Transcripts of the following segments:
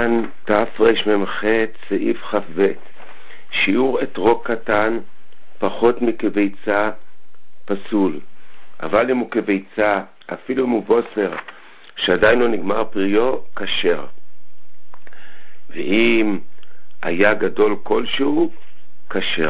סימן תרמ"ח סעיף כ"ב. שיעור אתרוג קטן פחות מכביצה פסול, אבל אם הוא כביצה, אפילו אם הוא בוסר שעדיין לא נגמר פריו, כשר. ואם היה גדול כלשהו, כשר.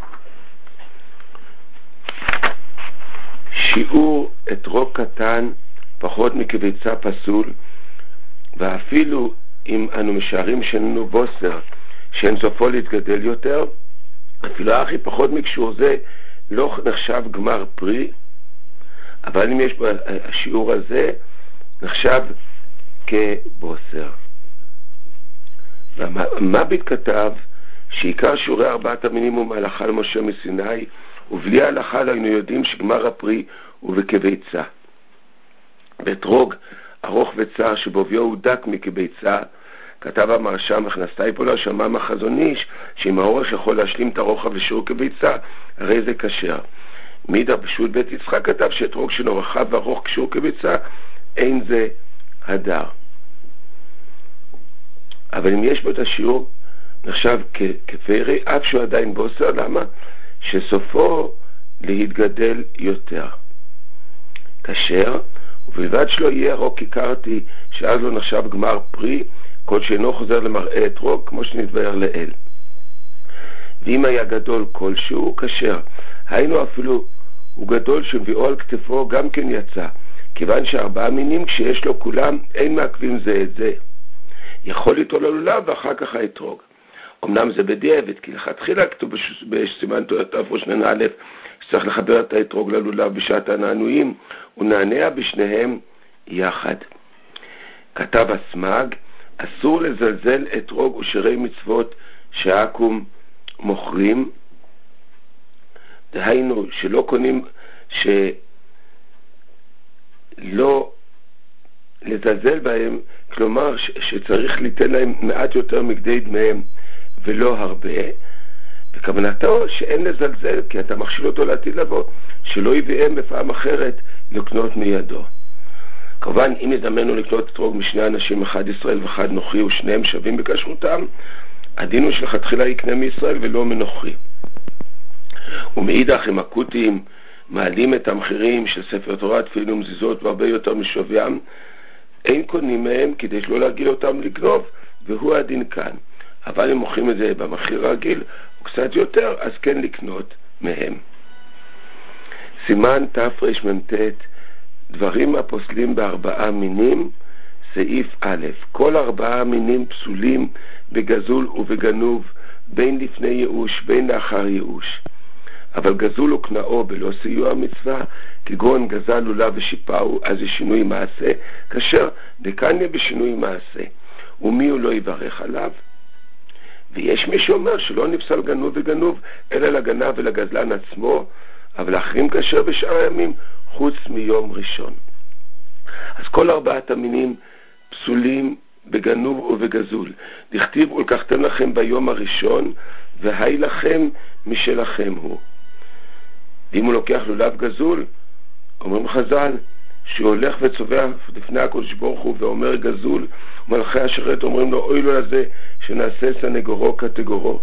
שיעור אתרוג קטן פחות מכביצה פסול, ואפילו אם אנו משערים שאיננו בוסר שאין סופו להתגדל יותר, אפילו הכי פחות מקשור זה לא נחשב גמר פרי, אבל אם יש השיעור הזה נחשב כבוסר. והמביט כתב שעיקר שיעורי ארבעת המינים הוא מהלכה למשה מסיני, ובלי ההלכה היינו יודעים שגמר הפרי הוא בכביצה. באתרוג ארוך וצר שבוביו הוא דק מכביצה, כתב המרשם הכנסתי פה לשמם החזון איש שאם האורך יכול להשלים את הרוחב לשיעור כביצה, הרי זה כשר. מידה פשוט בית יצחק כתב שאתרוג שלו רחב וארוך כשיעור כביצה, אין זה הדר. אבל אם יש בו את השיעור נחשב כפרי, אף שהוא עדיין בוסר. למה? שסופו להתגדל יותר. כשר, ובלבד שלא יהיה ארוך כיכרתי, שאז לא נחשב גמר פרי, כל שאינו חוזר למראה אתרוג, כמו שנתבהר לאל. ואם היה גדול כלשהו, כשר. היינו אפילו הוא גדול שמביאו על כתפו גם כן יצא, כיוון שארבעה מינים כשיש לו כולם אין מעכבים זה את זה. יכול ליטול ללולב ואחר כך האתרוג. אמנם זה בדיעבד, כי לכתחילה כתוב בסימן תרמ"א שצריך לחבר את האתרוג ללולב בשעת הנענועים, ונענע בשניהם יחד. כתב הסמ"ג, אסור לזלזל אתרוג ושירי מצוות שעקום מוכרים, דהיינו שלא קונים, שלא לזלזל בהם, כלומר שצריך ליתן להם מעט יותר מכדי דמיהם ולא הרבה, וכוונתו שאין לזלזל כי אתה מכשיל אותו לעתיד לבוא, שלא יביאם בפעם אחרת לקנות מידו. כמובן אם יזמנו לקנות אתרוג משני אנשים, אחד ישראל ואחד נוכרי, ושניהם שווים בכשרותם, הדין הוא שלכתחילה יקנה מישראל ולא מנוכרי. ומאידך אם הכותים מעלים את המחירים של ספר תורה, תפילין ומזיזות והרבה יותר משוויים, אין קונים מהם כדי שלא להגיל אותם לגנוב, והוא הדין כאן. אבל אם מוכרים את זה במחיר רגיל או קצת יותר, אז כן לקנות מהם. סימן תרמ"ט דברים הפוסלים בארבעה מינים, סעיף א'. כל ארבעה מינים פסולים בגזול ובגנוב, בין לפני ייאוש בין לאחר ייאוש. אבל גזול וקנאו בלא סיוע מצווה, כגון גזל לולב ושיפאו, אז זה שינוי מעשה, כאשר דקניה בשינוי מעשה, ומי הוא לא יברך עליו. ויש מי שאומר שלא נפסל גנוב וגנוב, אלא לגנב ולגזלן עצמו, אבל אחרים כאשר בשאר הימים, חוץ מיום ראשון. אז כל ארבעת המינים פסולים בגנוב ובגזול. דכתיב ולקחתם לכם ביום הראשון, והי לכם משלכם הוא. ואם הוא לוקח לולב גזול, אומרים חז"ל, שהוא הולך וצובע לפני הקדוש ברוך הוא ואומר גזול, ומלכי השרת אומרים לו אוי לו לזה שנעשה סנגורו קטגורו.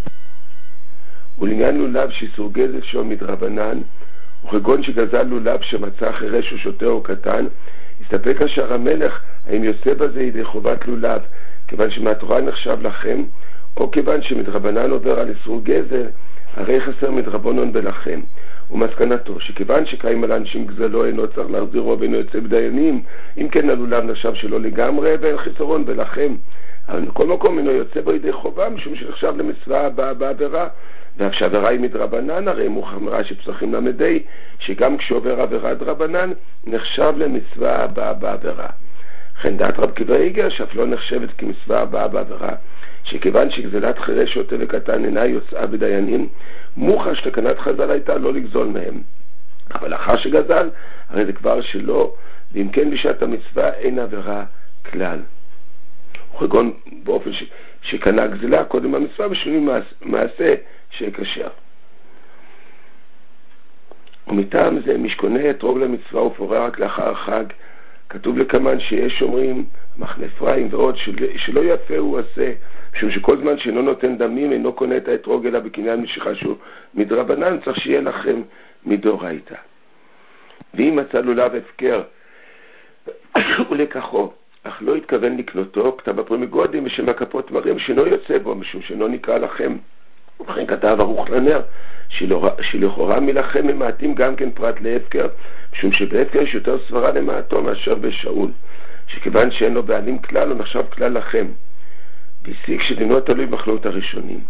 ולעניין לולב שאיסור גזל שהוא מדרבנן, וכגון שגזל לולב שמצא חירש או שוטה או קטן, הסתפק אשר המלך האם יוצא בזה ידי חובת לולב, כיוון שמהתורה נחשב לכם, או כיוון שמדרבנן עובר על איסור גזל, הרי חסר מדרבנן בלכם. ומסקנתו שכיוון שקיים על אנשים גזלו אינו צריך להחזירו ואינו יוצא בדיינים, אם כן הלולב נחשב שלא לגמרי ואין חיסרון בלכם, אבל מכל מקום אינו יוצא בו ידי חובה, משום שנחשב למצווה הבאה בעבירה, ואף שעבירה היא מדרבנן, הרי מוחמרה שפסחים למדי, שגם כשעובר עבירה דרבנן נחשב למצווה הבאה בעבירה. לכן דעת רב קיבא איגר שאף לא נחשבת כמצווה הבאה בעבירה, שכיוון שגזלת חירש שוטה וקטן אינה יוצאה בדיינים, מוחש תקנת חז"ל הייתה לא לגזול מהם. אבל אחר שגזל, הרי זה כבר שלא, ואם כן בשעת המצווה אין עבירה כלל. וכגון באופן שקנה גזלה קודם המצווה בשינוי מעשה שיקשר. ומטעם זה משכונה אתרוג למצווה ופורע רק לאחר חג, כתוב לכמן שיש אומרים, מחנה אפרים ועוד, שלא יפה הוא עשה, משום שכל זמן שאינו נותן דמים, אינו קונה את האתרוג אלא בקניין משיכה שהוא מדרבנן, צריך שיהיה לכם מדאורייתא. ואם מצא לולב הפקר ולקחו, אך לא התכוון לקנותו, כתב הפרי מגודים ושם הכפות מרים שאינו יוצא בו, משום שאינו נקרא לכם. ובכן כתב ערוך לנר, שלכאורה מלכם ממעטים גם כן פרט להפקר, משום שבהפקר יש יותר סברה למעטו מאשר בשאול, שכיוון שאין לו בעלים כלל, הוא נחשב כלל לכם. והסיק שדינו תלוי בחלות הראשונים.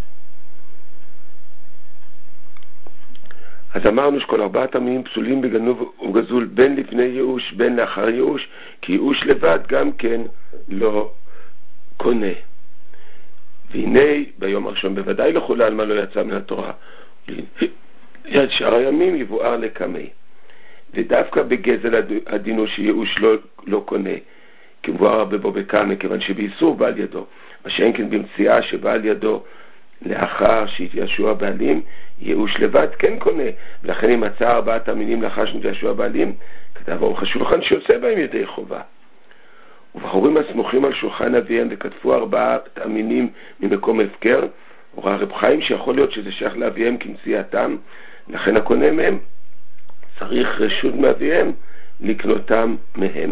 אז אמרנו שכל 4 המינים פסולים בגנוב וגזול, בין לפני ייאוש, בין לאחר ייאוש, כי ייאוש לבד גם כן לא קונה. והנה ביום הראשון בוודאי לכולה על מה לא יצא מן התורה. יד שאר הימים יבואר לקמי. ודווקא בגזל הדינו שייאוש לא קונה, כי מבואר הרבה בו בקמי, כיוון שבאיסור בעל ידו. מה שאין כן במציאה שבעל ידו לאחר שהתיישוע בעלים, ייאוש לבד כן קונה. ולכן אם מצא 4 המינים לאחר שהתיישוע בעלים, כתב ערוך השולחן שיוצא בהם ידי חובה. ובחורים הסמוכים על שולחן אביהם וכתבו 4 המינים ממקום הפקר, הוראה רב חיים שיכול להיות שזה שייך לאביהם כמציאתם, לכן הקונה מהם צריך רשות מאביהם לקנותם מהם.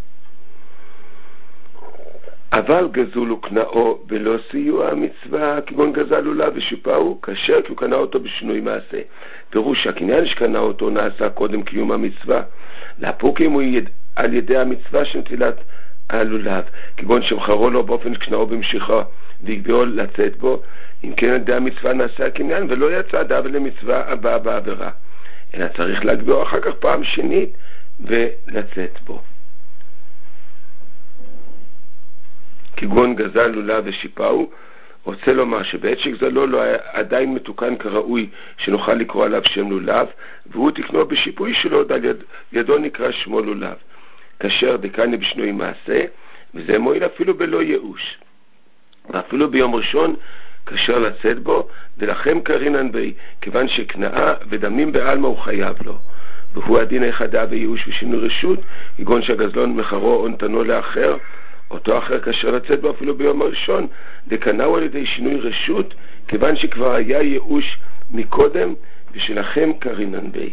אבל גזול וקנאו בלא סיוע המצווה, כגון גזל לולב ושיפאו, כאשר כי הוא קנה אותו בשינוי מעשה. פירוש הקניין שקנה אותו נעשה קודם קיום המצווה, להפוקים הוא על ידי המצווה של נטילת הלולב, כגון שמחרו לו באופן שקנאו במשיכה והגביאו לצאת בו, אם כן על ידי המצווה נעשה הקניין ולא יצא דאבל למצווה הבאה בעבירה, אלא צריך להגביאו אחר כך פעם שנית ולצאת בו. כגון גזל לולב ושיפאו, רוצה לומר שבעת שגזלו לא היה עדיין מתוקן כראוי שנוכל לקרוא עליו שם לולב, והוא תקנו בשיפוי שלו, על ידו נקרא שמו לולב. כאשר דקני בשינוי מעשה, וזה מועיל אפילו בלא ייאוש. ואפילו ביום ראשון כאשר לצאת בו, ולכם קרינן בי, כיוון שקנאה ודמים בעלמא הוא חייב לו. והוא הדין היחדה וייאוש ושינוי רשות, כגון שהגזלון מחרו או נתנו לאחר, אותו אחר כאשר לצאת בו אפילו ביום הראשון, דקנאו על ידי שינוי רשות, כיוון שכבר היה ייאוש מקודם, ושלכם קרינן בי.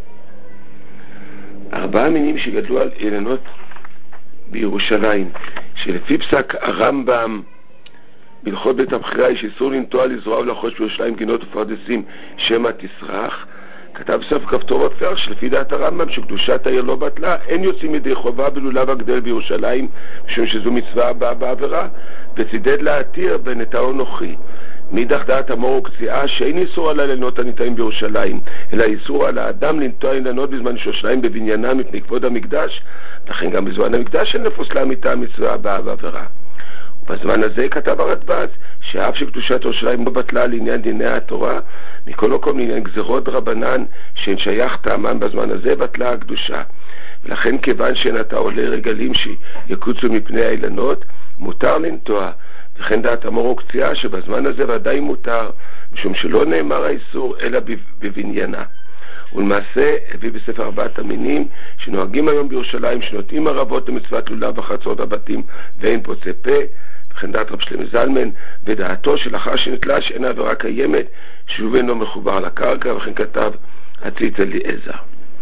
4 מינים שגדלו על אילנות בירושלים, שלפי פסק הרמב"ם בהלכות בית הבחירה יש איסור לנטוע לזרוע ולחוש בירושלים גינות ופרדסים שמא תסרח, כתב סוף כפתורות פרח שלפי דעת הרמב"ם שקדושת העיר לא בטלה, אין יוצאים ידי חובה בלולב הגדל בירושלים, משום שזו מצווה הבאה בעבירה, וצידד להתיר בנטעו נוחי. מאידך דעת אמור וקציעה שאין איסור על האילנות הניטעים בירושלים, אלא איסור על האדם לנטוע אילנות בזמן שירושלים בבניינה מפני כבוד המקדש, לכן גם בזמן המקדש אין לפוסלה מטעם מצווה הבאה בעבירה. ובזמן הזה כתב הרדב"ז שאף שקדושת ירושלים לא בטלה לעניין דיני התורה, מכל מקום לעניין גזירות רבנן שהן שייך טעמן בזמן הזה בטלה הקדושה. ולכן כיוון שאין אתה עולה רגלים שיקוצו מפני האילנות, מותר לנטוע. וכן דעת אמור וקציעה שבזמן הזה ודאי מותר, משום שלא נאמר האיסור אלא בבניינה. ולמעשה הביא בספר 4 המינים שנוהגים היום בירושלים שנוטעים הרבות למצוות לולב בחצרות הבתים ואין פוצה פה, וכן דעת רב שלמה זלמן ודעתו שלאחר שנטלה שאין עבירה קיימת שהוא אינו מחובר לקרקע, וכן כתב הציץ אליעזר.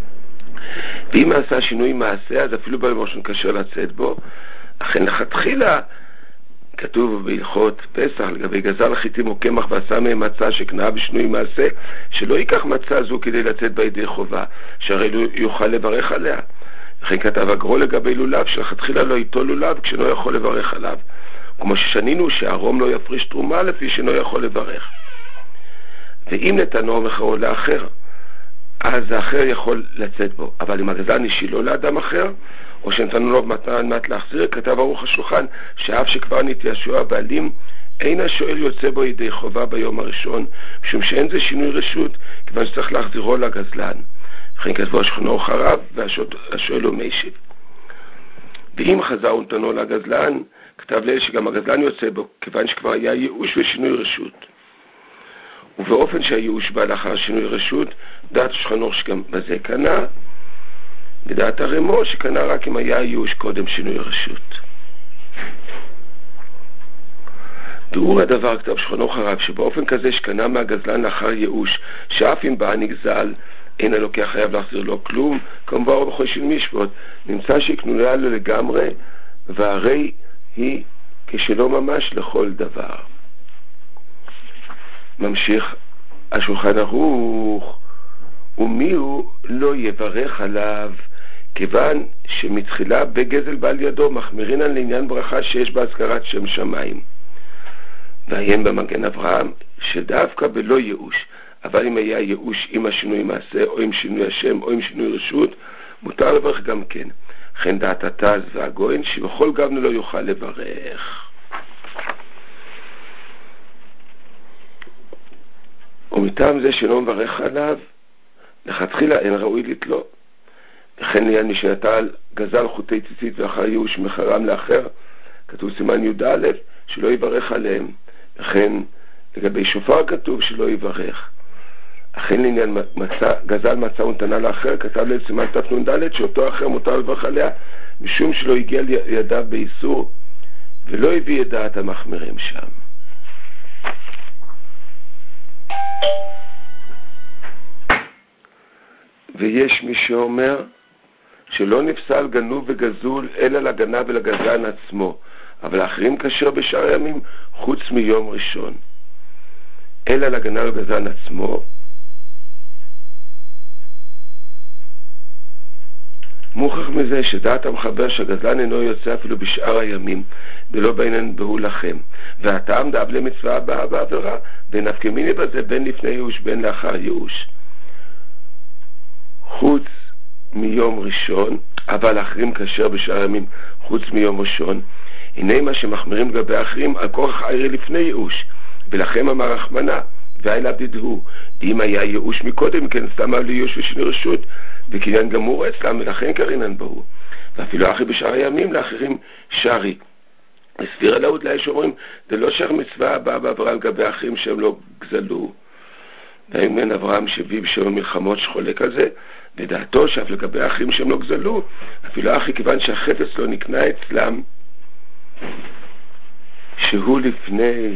ואם עשה שינוי מעשה אז אפילו ביום הראשון קשה לצאת בו, אכן לכתחילה כתוב בהלכות פסח לגבי גזל חיטים או קמח ועשה מהם מצה שקנאה בשינוי מעשה, שלא ייקח מצה זו כדי לצאת בידי חובה, שהרי לא יוכל לברך עליה. וכן כתב הגרו לגבי לולב שלכתחילה לא ייטול לולב כשלא יכול לברך עליו, כמו ששנינו שהרום לא יפריש תרומה לפי שאינו יכול לברך. ואם נתנו מחרו לאחר, אז האחר יכול לצאת בו, אבל אם הגזל נשילו לאדם אחר, או שנתנו לו מתנה מעט להחזיר, כתב ערוך השולחן שאף שכבר נתיישוע בעלים, אין השואל יוצא בו ידי חובה ביום הראשון, משום שאין זה שינוי רשות, כיוון שצריך להחזירו לגזלן. וכן כתבו השולחן ערוך הרב, והשואל הוא משיב. ואם חזר ונתנו לגזלן, כתב ליל שגם הגזלן יוצא בו, כיוון שכבר היה ייאוש ושינוי רשות. ובאופן שהייאוש בא לאחר שינוי רשות, דעת השולחן ערוך שגם בזה קנה, בדעת הרמו שקנה רק אם היה ייאוש קודם שינוי רשות. תיאור הדבר כתב שכנו חרב שבאופן כזה שקנה מהגזלן לאחר ייאוש, שאף אם בא נגזל אין הלוקח חייב להחזיר לו כלום, כמובן בכל של משפט נמצא שקנולה לו לגמרי, והרי היא כשלא ממש לכל דבר. ממשיך השולחן ערוך, ומי הוא לא יברך עליו, כיוון שמתחילה בגזל בעל ידו מחמירינן לעניין ברכה שיש בהזכרת שם שמיים. ועיין במגן אברהם שדווקא בלא ייאוש, אבל אם היה ייאוש עם השינוי מעשה או עם שינוי השם או עם שינוי רשות, מותר לברך גם כן. לכן דעת התז והגויין שבכל גבנו לא יוכל לברך. ומטעם זה שלא מברך עליו, לכתחילה אין ראוי לתלו. לכן ליד מי שנטל גזל חוטי ציצית ואחר ייאוש מחרם לאחר, כתוב סימן י"א שלא יברך עליהם. לכן לגבי שופר כתוב שלא יברך. אכן לעניין גזל מצה ונתנה לאחר, כתב ליד סימן תנ"ד שאותו אחר מותר לברך עליה, משום שלא הגיע לידיו באיסור ולא הביא את דעת המחמירים שם. ויש מי שאומר שלא נפסל גנוב וגזול אלא לגנב ולגזלן עצמו, אבל האחרים כשר בשאר הימים חוץ מיום ראשון. אלא לגנב ולגזלן עצמו מוכח מזה שדעת המחבר שהגזלן אינו יוצא אפילו בשאר הימים ולא בעינן בהוא לכם, והטעם דאב למצווה הבאה בעבירה ונפקמיני בזה בין לפני ייאוש בין לאחר ייאוש חוץ מיום ראשון, אבל האחרים כשר בשאר הימים חוץ מיום ראשון. הנה מה שמחמירים לגבי האחרים על כורח עירי לפני ייאוש, ולכם אמר רחמנה ואילה בדידהו, אם היה ייאוש מקודם כן סתם על ייאוש ושני רשות וקניין גמור אצלם ולכן קרינן בהו, ואפילו אחרי בשאר הימים לאחרים שרי. הסביר הלאות לה שאומרים זה לא שייך מצווה הבאה בעברה לגבי האחרים שהם לא גזלו. והאמן אברהם שביב שם מלחמות שחולק על זה, ודעתו שאף לגבי האחרים שהם לא גזלו, אפילו אחי כיוון שהחטא אצלו נקנה אצלם שהוא לפני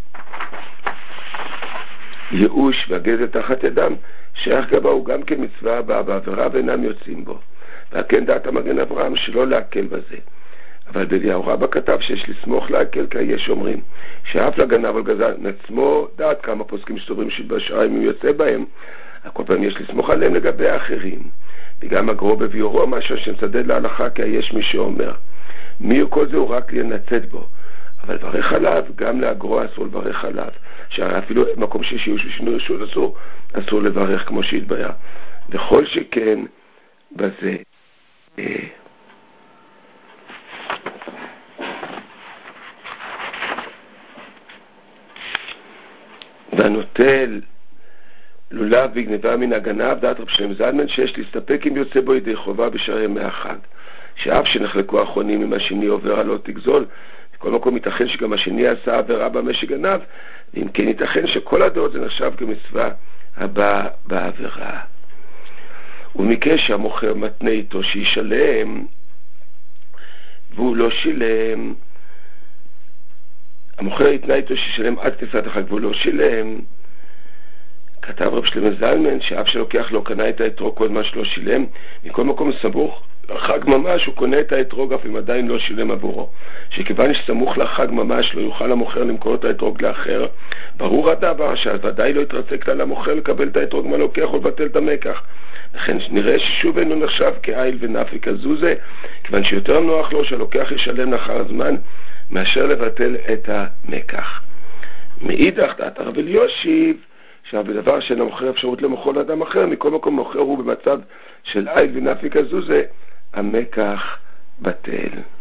ייאוש והגזל תחת ידם, שייך גבה הוא גם כמצווה הבאה בעבירה ואינם יוצאים בו. והכן דעת המגן אברהם שלא להקל בזה. אבל בליהו רבא כתב שיש לסמוך להקל, כי יש אומרים שאף לגנב על גזלן עצמו, דעת כמה פוסקים שסוברים שבשאר הימים יוצא בהם, כל פעם יש לסמוך עליהם לגבי האחרים. וגם הגרו בביורו משהו שמצדד להלכה, כי יש מי שאומר מי כל זה הוא רק לנצד בו, אבל לברך עליו גם להגרו אסור לברך עליו, שאפילו מקום שיש ייאוש ושינוי רשות אסור לברך כמו שהתבהר. וכל שכן בזה והנוטל לולב בגניבה מן הגנב, דעת רב שלם זלמן שיש להסתפק אם יוצא בו ידי חובה בשאר ימי החג, שאף שנחלקו האחרונים אם השני עובר לא תגזול, בכל מקום ייתכן שגם השני עשה עבירה במה שגנב, ואם כן ייתכן שכל הדעות זה נחשב כמצווה הבאה בעבירה. ומקרה שהמוכר מתנה איתו שישלם והוא לא שילם, המוכר יתנה איתו שישלם עד כניסת החג והוא לא שילם, כתב רב שלמה זלמן שאף שלוקח לא קנה את האתרוג כל מה שלא שילם, מכל מקום סמוך לחג ממש הוא קונה את האתרוג אף אם עדיין לא שילם עבורו, שכיוון שסמוך לחג ממש לא יוכל המוכר למכור את האתרוג לאחר, ברור הדבר שוודאי לא יתרצה כלל המוכר לקבל את האתרוג מה לוקח ולבטל את המקח. לכן נראה ששוב אינו נחשב כעיל ונפק הזוזה, כיוון שיותר נוח לו שהלוקח ישלם לאחר הזמן מאשר לבטל את המקח. מאידך דעת הרב אלישיב שבדבר שאין המוכר אפשרות למוכר לאדם אחר, מכל מקום מוכר הוא במצב של עיל ונפק הזוזה, המקח בטל.